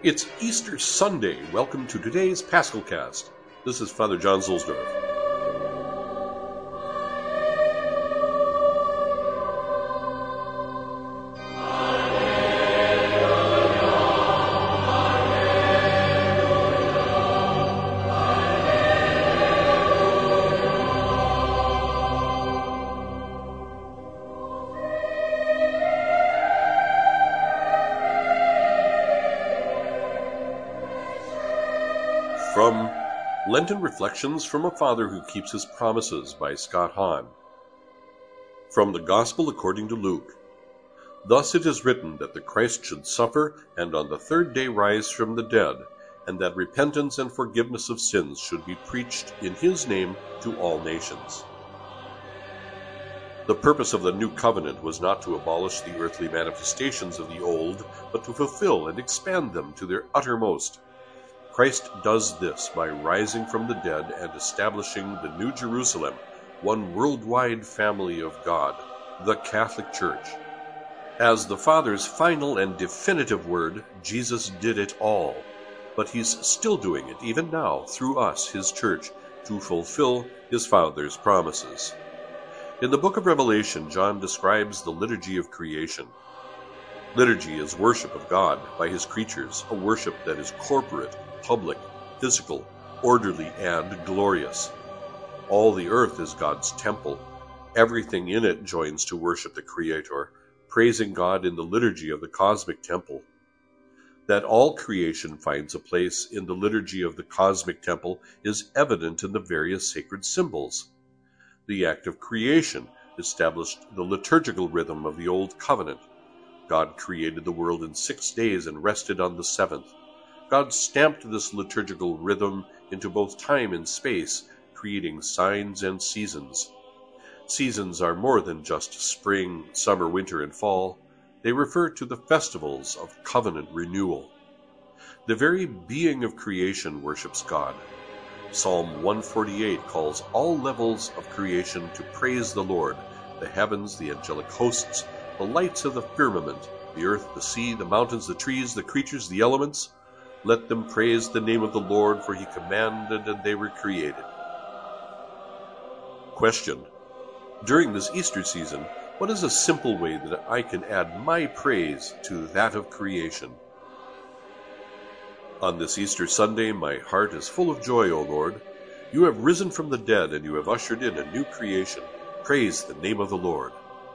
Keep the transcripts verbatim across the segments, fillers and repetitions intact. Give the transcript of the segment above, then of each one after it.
It's Easter Sunday. Welcome to today's Paschalcast. This is Father John Zulsdorf. From Lenten Reflections from a Father Who Keeps His Promises by Scott Hahn. From the Gospel according to Luke. Thus it is written that the Christ should suffer and on the third day rise from the dead, and that repentance and forgiveness of sins should be preached in His name to all nations. The purpose of the new covenant was not to abolish the earthly manifestations of the old, but to fulfill and expand them to their uttermost. Christ does this by rising from the dead and establishing the New Jerusalem, one worldwide family of God, the Catholic Church. As the Father's final and definitive word, Jesus did it all, but He's still doing it even now through us, His Church, to fulfill His Father's promises. In the book of Revelation, John describes the liturgy of creation. Liturgy is worship of God by His creatures, a worship that is corporate, public, physical, orderly, and glorious. All the earth is God's temple. Everything in it joins to worship the Creator, praising God in the liturgy of the cosmic temple. That all creation finds a place in the liturgy of the cosmic temple is evident in the various sacred symbols. The act of creation established the liturgical rhythm of the Old Covenant. God created the world in six days and rested on the seventh. God stamped this liturgical rhythm into both time and space, creating signs and seasons. Seasons are more than just spring, summer, winter, and fall. They refer to the festivals of covenant renewal. The very being of creation worships God. Psalm one forty-eight calls all levels of creation to praise the Lord, the heavens, the angelic hosts, the lights of the firmament, the earth, the sea, the mountains, the trees, the creatures, the elements. Let them praise the name of the Lord, for He commanded and they were created. Question. During this Easter season, what is a simple way that I can add my praise to that of creation? On this Easter Sunday, my heart is full of joy, O Lord. You have risen from the dead, and you have ushered in a new creation. Praise the name of the Lord.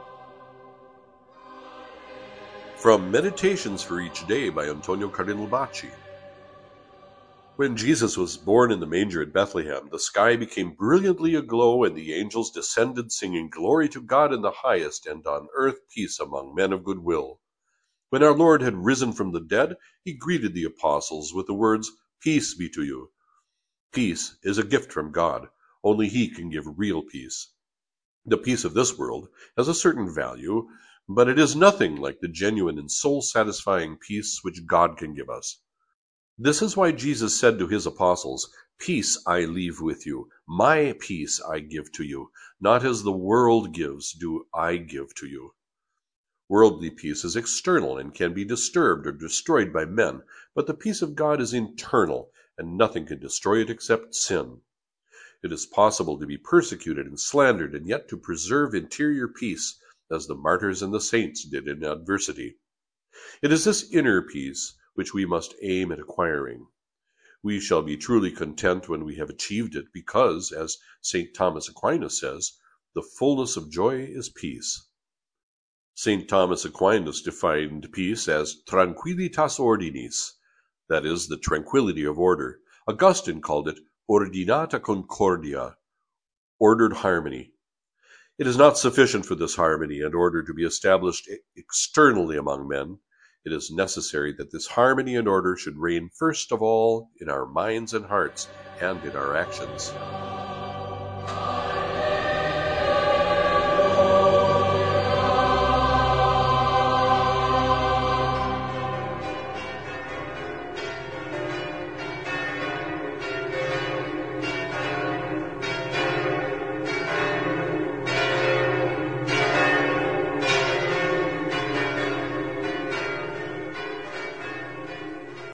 From Meditations for Each Day by Antonio Cardinal Bacci. When Jesus was born in the manger at Bethlehem, the sky became brilliantly aglow, and the angels descended, singing, "Glory to God in the highest, and on earth peace among men of good will." When our Lord had risen from the dead, He greeted the apostles with the words, "Peace be to you." Peace is a gift from God. Only He can give real peace. The peace of this world has a certain value, but it is nothing like the genuine and soul-satisfying peace which God can give us. This is why Jesus said to His apostles, "Peace I leave with you, my peace I give to you. Not as the world gives do I give to you." Worldly peace is external and can be disturbed or destroyed by men, but the peace of God is internal, and nothing can destroy it except sin. It is possible to be persecuted and slandered, and yet to preserve interior peace, as the martyrs and the saints did in adversity. It is this inner peace which we must aim at acquiring. We shall be truly content when we have achieved it, because, as Saint Thomas Aquinas says, the fullness of joy is peace. Saint Thomas Aquinas defined peace as tranquillitas ordinis, that is, the tranquility of order. Augustine called it ordinata concordia, ordered harmony. It is not sufficient for this harmony and order to be established externally among men. It is necessary that this harmony and order should reign first of all in our minds and hearts and in our actions.